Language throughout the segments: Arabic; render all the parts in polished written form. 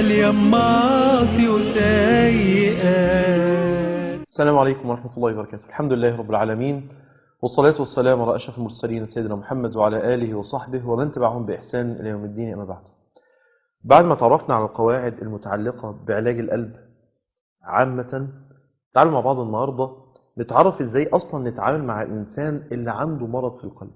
مليان معاصي وسيئات. السلام عليكم ورحمة الله وبركاته. الحمد لله رب العالمين، والصلاة والسلام على أشرف المرسلين سيدنا محمد وعلى آله وصحبه ومن تبعهم بإحسان إلى يوم الدين. أما بعد ما تعرفنا على القواعد المتعلقة بعلاج القلب عامة، تعالوا مع بعض النهاردة نتعرف إزاي أصلا نتعامل مع الإنسان اللي عنده مرض في القلب.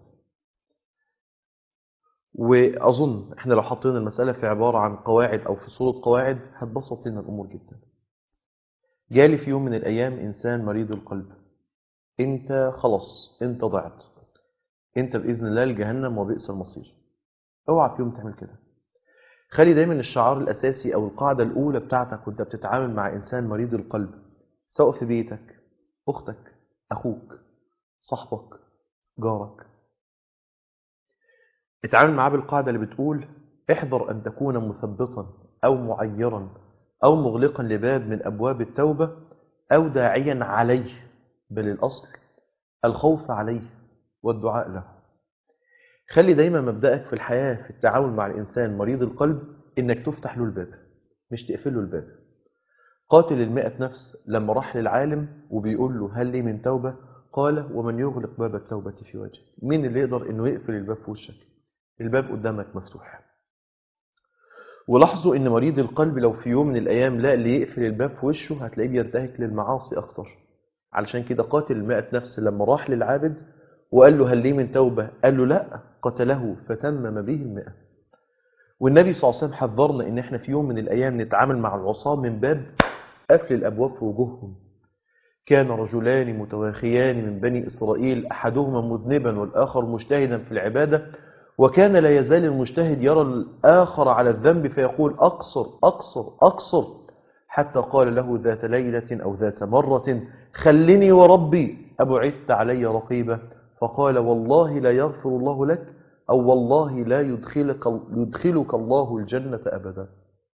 وأظن إحنا لو حطينا المسألة في عبارة عن قواعد أو في صورة قواعد هتبسط لنا الأمور جدا. جالي في يوم من الأيام إنسان مريض القلب، أنت خلاص، أنت ضعت، أنت بإذن الله لجهنم وبئس المصير. اوعى في يوم تعمل كده. خلي دايما الشعار الأساسي أو القاعدة الأولى بتاعتك وأنت بتتعامل مع إنسان مريض القلب، سواء في بيتك، أختك، أخوك، صاحبك، جارك، اتعامل معاه بالقاعدة اللي بتقول: احذر أن تكون مثبطا أو معيرا أو مغلقا لباب من أبواب التوبة أو داعيا عليه، بل الأصل الخوف عليه والدعاء له. خلي دايما مبدأك في الحياة في التعامل مع الإنسان مريض القلب إنك تفتح له الباب، مش تقفل له الباب. قاتل 100 نفس لما راح للعالم وبيقول له: هل لي من توبة؟ قال: ومن يغلق باب التوبة في وجهه؟ مين اللي يقدر إنه يقفل الباب في وشك؟ الباب قدامك مفتوح. ولاحظوا إن مريض القلب لو في يوم من الأيام لا اللي يقفل الباب في وشه هتلاقيه بينتهك للمعاصي أكتر. علشان كده قاتل 100 نفس لما راح للعابد وقال له: هل لي من توبة؟ قال له: لا. قتله فتمم به 100. والنبي صلى الله عليه وسلم حذرنا إن احنا في يوم من الأيام نتعامل مع العصاة من باب قفل الأبواب في وجوههم. كان رجلان متواخيان من بني إسرائيل، أحدهما مذنبا والآخر مجتهدا في العبادة، وكان لا يزال المجتهد يرى الآخر على الذنب فيقول: أقصر أقصر أقصر، حتى قال له ذات ليلة أو ذات مرة: خلني وربي أبعثت علي رقيبا؟ فقال: والله لا يغفر الله لك، أو والله لا يدخلك الله الجنة أبدا.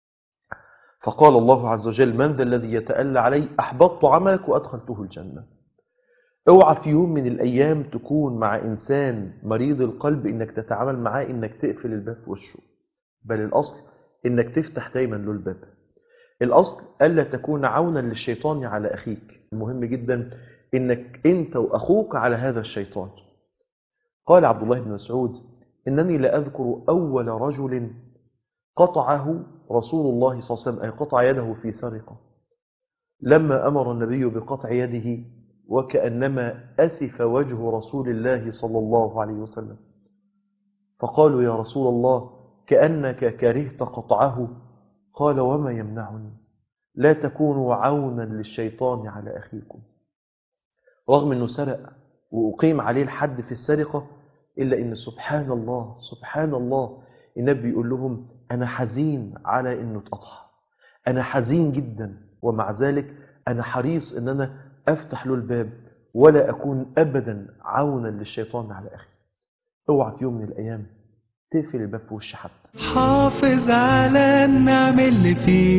فقال الله عز وجل: من ذا الذي يتألى علي؟ أحبطت عملك وأدخلته الجنة. اوعى في يوم من الأيام تكون مع إنسان مريض القلب إنك تتعامل معاه إنك تقفل الباب في وشه، بل الأصل إنك تفتح دايما له الباب. الأصل ألا تكون عونا للشيطان على أخيك. مهم جدا إنك أنت وأخوك على هذا الشيطان. قال عبد الله بن مسعود: إنني لأذكر أول رجل قطعه رسول الله صلى الله عليه وسلم، أي قطع يده في سرقة، لما أمر النبي بقطع يده وكأنما أسف وجه رسول الله صلى الله عليه وسلم. فقالوا: يا رسول الله، كأنك كرهت قطعه. قال: وما يمنعني؟ لا تكونوا عونا للشيطان على أخيكم. رغم أنه سرق وأقيم عليه الحد في السرقة، إلا أن سبحان الله سبحان الله النبي يقول لهم: أنا حزين على أنه اتقطع، أنا حزين جدا، ومع ذلك أنا حريص أن أنا أفتح له الباب ولا أكون أبدا عونا للشيطان على أخي. اوعى في يوم من الأيام تقفل الباب في وش حد. حافظ على النعم اللي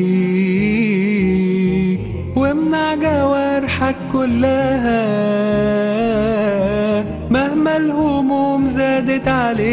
فيك وامنع جوارحك كلها مهما الهموم زادت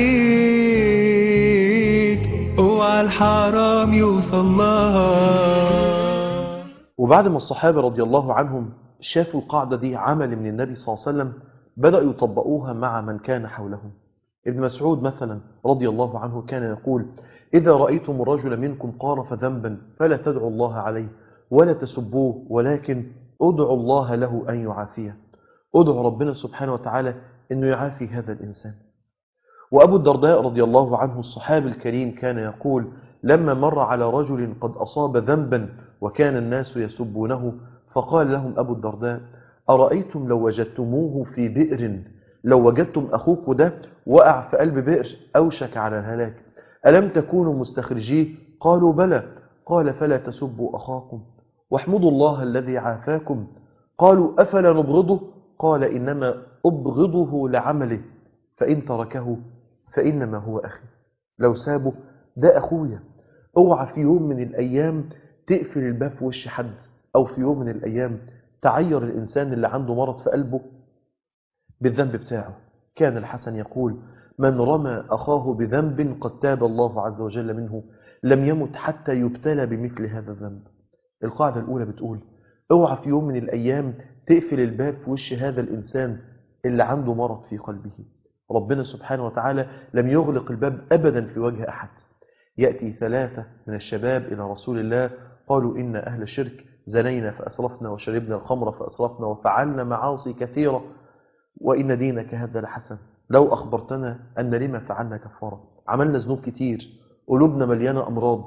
عليك، اوعى الحرام يوصل لها. وبعد ما الصحابة رضي الله عنهم شافوا القاعدة دي عمل من النبي صلى الله عليه وسلم، بدأوا يطبقوها مع من كان حولهم. ابن مسعود مثلا رضي الله عنه كان يقول: إذا رأيتم الرجل منكم قارف ذنبا فلا تدعوا الله عليه ولا تسبوه، ولكن ادعوا الله له أن يعافيه. ادعوا ربنا سبحانه وتعالى أنه يعافي هذا الإنسان. وأبو الدرداء رضي الله عنه الصحابي الكريم كان يقول: لما مر على رجل قد أصاب ذنبا وكان الناس يسبونه، فقال لهم أبو الدرداء: أرأيتم لو وجدتموه في بئر، لو وجدتم أخوك ده وقع في قلب بئر أوشك على الهلاك، ألم تكونوا مستخرجيه؟ قالوا: بلى. قال: فلا تسبوا أخاكم واحمدوا الله الذي عافاكم. قالوا: أفلا نبغضه؟ قال: إنما أبغضه لعمله، فإن تركه فإنما هو أخي. لو سابه ده أخويا. اوعى في يوم من الأيام تقفل الباب في وش حد، أو في يوم من الأيام تعير الإنسان اللي عنده مرض في قلبه بالذنب بتاعه. كان الحسن يقول: من رمى أخاه بذنب قد تاب الله عز وجل منه لم يمت حتى يبتلى بمثل هذا الذنب. القاعدة الأولى بتقول اوعى في يوم من الأيام تقفل الباب في وش هذا الإنسان اللي عنده مرض في قلبه. ربنا سبحانه وتعالى لم يغلق الباب أبدا في وجه أحد. يأتي 3 من الشباب إلى رسول الله قالوا إن أهل الشرك زنينا فأسرفنا وشربنا الخمر فأسرفنا وفعلنا معاصي كثيرة وإن دينك هذا لحسن، لو أخبرتنا أن لما فعلنا كفارة. عملنا ذنوب كتير، قلوبنا مليانة أمراض،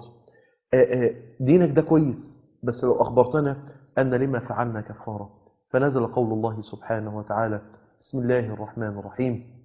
دينك ده كويس، بس لو أخبرتنا أن لما فعلنا كفارة. فنزل قول الله سبحانه وتعالى: بسم الله الرحمن الرحيم: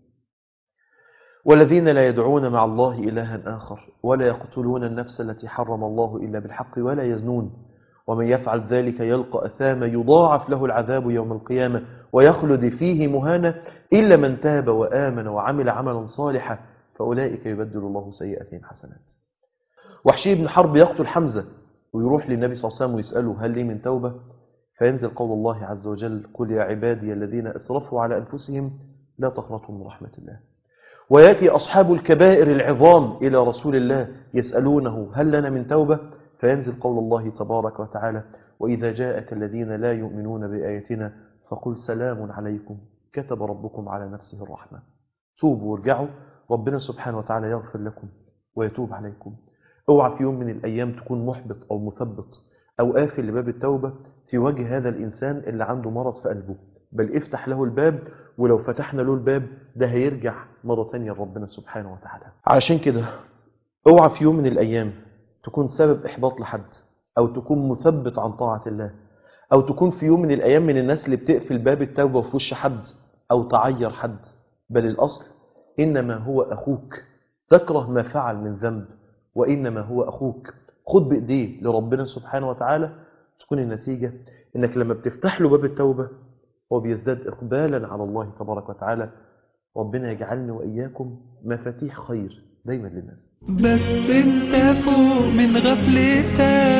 والذين لا يدعون مع الله إلها آخر ولا يقتلون النفس التي حرم الله إلا بالحق ولا يزنون ومن يفعل ذلك يلقى أثاما يضاعف له العذاب يوم القيامة ويخلد فيه مهانا إلا من تاب وآمن وعمل عملا صالحا فأولئك يبدل الله سيئاتهم حسنات. وحشي بن حرب يقتل حمزة ويروح للنبي صلى الله عليه وسلم ويسأله: هل لي من توبة؟ فينزل قول الله عز وجل: قل يا عبادي الذين أسرفوا على أنفسهم لا تقنطوا من رحمة الله. ويأتي أصحاب الكبائر العظام إلى رسول الله يسألونه: هل لنا من توبة؟ فينزل قول الله تبارك وتعالى: وإذا جاءك الذين لا يؤمنون بآياتنا فقل سلام عليكم كتب ربكم على نفسه الرحمة. توبوا وارجعوا، ربنا سبحانه وتعالى يغفر لكم ويتوب عليكم. اوعى في يوم من الأيام تكون محبط أو مثبط أو قافل لباب التوبة في وجه هذا الإنسان اللي عنده مرض في قلبه، بل افتح له الباب، ولو فتحنا له الباب ده هيرجع مرة تانية لربنا سبحانه وتعالى. علشان كده اوعى في يوم من الأيام تكون سبب إحباط لحد، أو تكون مثبت عن طاعة الله، أو تكون في يوم من الأيام من الناس اللي بتقفل باب التوبة في وش حد أو تعير حد. بل الأصل إنما هو أخوك، تكره ما فعل من ذنب وإنما هو أخوك. خد بإيديه لربنا سبحانه وتعالى، تكون النتيجة إنك لما بتفتح له باب التوبة هو بيزداد إقبالا على الله تبارك وتعالى. ربنا يجعلني وإياكم مفاتيح خير دايما للناس. بس انت فوق من غفلتك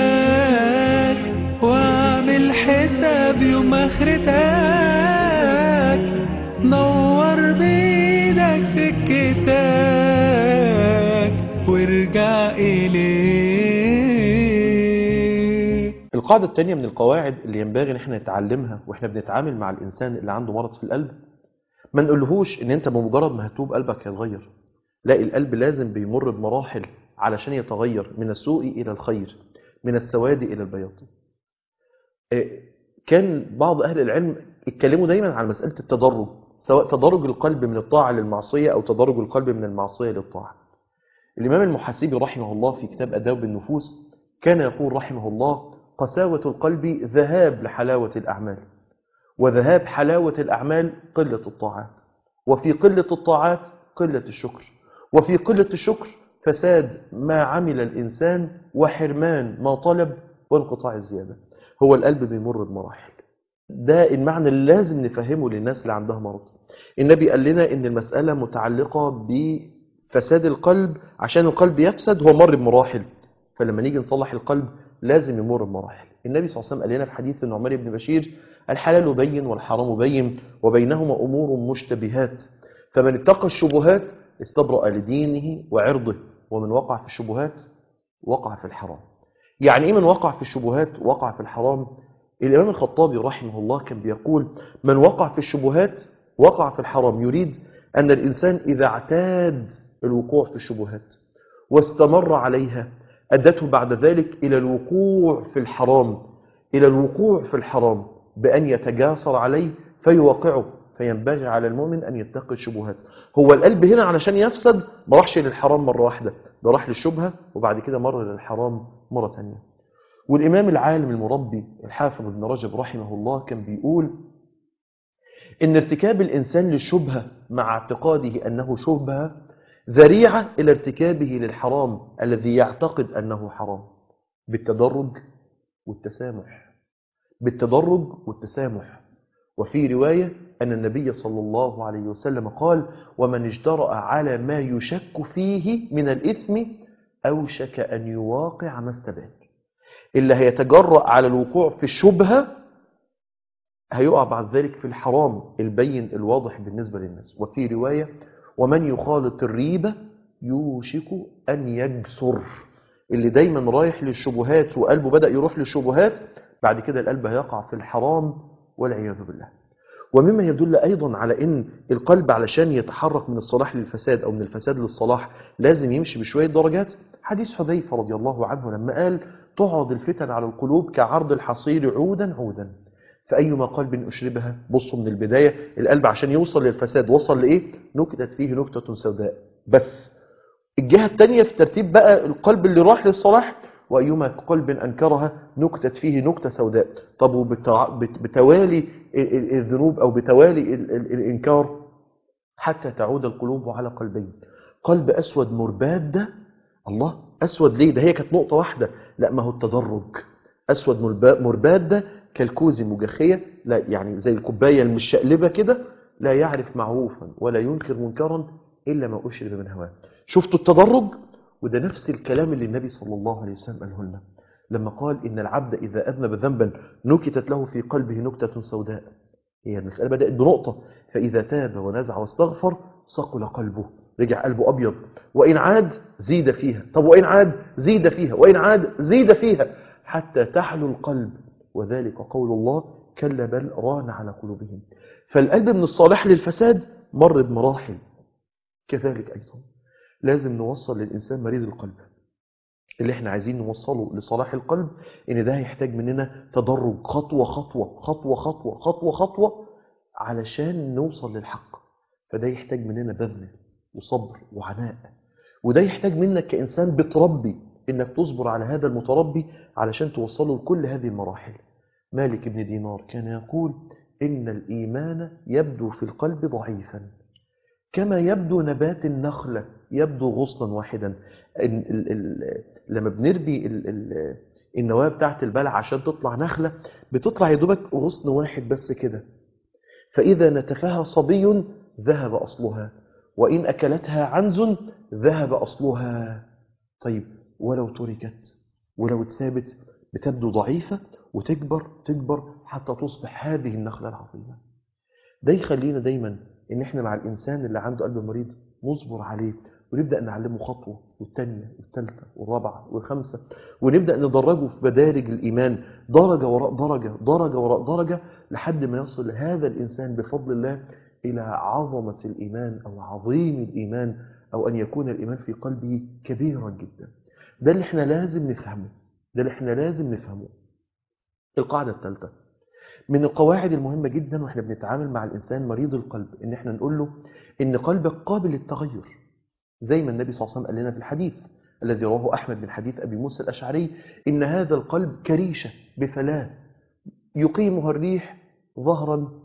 واعمل حساب يوم اخرتك، نور بيدك سكتك وارجع إليه. القاعدة الثانية من القواعد اللي ينبغي ان احنا نتعلمها واحنا بنتعامل مع الإنسان اللي عنده مرض في القلب، ما نقولهوش ان انت بمجرد ما هتوب قلبك هيتغير. لا، القلب لازم بيمر بمراحل علشان يتغير من السوء إلى الخير، من السواد إلى البياض. كان بعض أهل العلم اتكلموا دايما عن مسألة التدرج، سواء تدرج القلب من الطاعة للمعصية أو تدرج القلب من المعصية للطاعة. الإمام المحاسبي رحمه الله في كتاب آداب النفوس كان يقول رحمه الله: قساوة القلب ذهاب لحلاوة الأعمال، وذهاب حلاوة الأعمال قلة الطاعات، وفي قلة الطاعات قلة الشكر، وفي قلة الشكر فساد ما عمل الإنسان وحرمان ما طلب وانقطاع الزيادة. هو القلب بيمر بمراحل، ده المعنى اللي لازم نفهمه للناس اللي عندها مرض. النبي قال لنا إن المسألة متعلقة بفساد القلب، عشان القلب يفسد هو مر بمراحل، فلما نيجي نصلح القلب لازم يمر بمراحل. النبي صلى الله عليه وسلم قال لنا في حديث النعمان بن بشير: الحلال بين والحرام بين وبينهما أمور مشتبهات، فمن اتقى الشبهات استبرأ لدينه وعرضه، ومن وقع في الشبهات وقع في الحرام. يعني إيه من وقع في الشبهات وقع في الحرام؟ الإمام الخطابي رحمه الله كان بيقول: من وقع في الشبهات وقع في الحرام. يريد أن الإنسان إذا اعتاد الوقوع في الشبهات واستمر عليها أدته بعد ذلك إلى الوقوع في الحرام، إلى الوقوع في الحرام بأن يتجاسر عليه فيوقعه. فينبغي على المؤمن أن يتقي الشبهات. هو القلب هنا علشان يفسد ما راحش للحرام مرة واحدة، ده راح للشبهة وبعد كده مر للحرام مرة تانية. والإمام العالم المربي الحافظ ابن رجب رحمه الله كان بيقول إن ارتكاب الإنسان للشبهة مع اعتقاده أنه شبهة ذريعة إلى ارتكابه للحرام الذي يعتقد أنه حرام، بالتدرج والتسامح، بالتدرج والتسامح. وفي رواية أن النبي صلى الله عليه وسلم قال: ومن اجترأ على ما يشك فيه من الإثم أوشك أن يواقع ما استبان. اللي هيتجرأ على الوقوع في الشبهة هيقع بعد ذلك في الحرام البين الواضح بالنسبة للناس. وفي رواية: ومن يخالط الريبة يوشك أن يجسر. اللي دايما رايح للشبهات وقلبه بدأ يروح للشبهات، بعد كده القلب هيقع في الحرام والعياذ بالله. ومما يدل أيضا على أن القلب علشان يتحرك من الصلاح للفساد أو من الفساد للصلاح لازم يمشي بشوية درجات. حديث حذيفة رضي الله عنه لما قال: تعرض الفتن على القلوب كعرض الحصير عودا عودا، فأيما قلب أشربها. بصوا من البداية، القلب عشان يوصل للفساد وصل لإيه؟ نكتت فيه نكتة سوداء. بس الجهة الثانية في ترتيب بقى القلب اللي راح للصلاح: وأيما قلب أنكرها نكتت فيه نكتة سوداء. طب وبتوالي الذنوب أو بتوالي الإنكار حتى تعود القلوب على قلبين: قلب أسود مرباد. ده الله أسود ليه؟ ده هي كانت نقطة واحدة. لا، ما هو التدرج. أسود مرباد ده كالكوز مجخية، لا يعني زي الكوباية المشقلبة كده، لا يعرف معروفا ولا ينكر منكرا إلا ما أشرب من هواه. شفتوا التدرج؟ وده نفس الكلام اللي النبي صلى الله عليه وسلم قاله لنا لما قال: إن العبد إذا أذنب ذنبا نكتت له في قلبه نكتة سوداء. هي المسألة بدأت بنقطة: فإذا تاب ونزع واستغفر صقل قلبه، رجع قلبه أبيض. وإن عاد زيد فيها. طب وإن عاد زيد فيها، وإن عاد زيد فيها، حتى تحلو القلب. وذلك قول الله: كلا بل ران على قلوبهم. فالقلب من الصالح للفساد مر بمراحل. كذلك أيضا لازم نوصل للإنسان مريض القلب اللي احنا عايزين نوصله لصلاح القلب، ان ده هيحتاج مننا تدرج، خطوة خطوة خطوة خطوة خطوة خطوة علشان نوصل للحق. فده يحتاج مننا بذل وصبر وعناء، وده يحتاج منك كإنسان بتربي انك تصبر على هذا المتربي علشان توصله لكل هذه المراحل. مالك بن دينار كان يقول: إن الإيمان يبدو في القلب ضعيفا كما يبدو نبات النخلة يبدو غصنا واحدا. لما بنربي النواة بتاعت البلع عشان تطلع نخلة، بتطلع يدوبك غصن واحد بس كده. فإذا نتفها صبي ذهب أصلها، وإن أكلتها عنز ذهب أصلها. طيب ولو تركت، ولو اتثابت، بتبدو ضعيفة وتكبر تكبر حتى تصبح هذه النخلة العظيمة. ده يخلينا دايما ان احنا مع الانسان اللي عنده قلب مريض نصبر عليه، ونبدأ نعلمه خطوة والثانية والثالثة والرابعة والخامسة، ونبدأ ندرجه في مدارج الإيمان درجة وراء درجة درجة وراء درجة، لحد ما يصل هذا الإنسان بفضل الله إلى عظمة الإيمان أو عظيم الإيمان، أو أن يكون الإيمان في قلبه كبيرا جدا. ده اللي احنا لازم نفهمه، ده اللي احنا لازم نفهمه. القاعدة الثالثة من القواعد المهمة جدا واحنا بنتعامل مع الإنسان مريض القلب، ان احنا نقول له ان قلبك قابل للتغير، زي ما النبي صلى الله عليه وسلم قال لنا في الحديث الذي رواه أحمد من حديث أبي موسى الأشعري: إن هذا القلب كريشة بفلاة يقيمها الريح ظهرا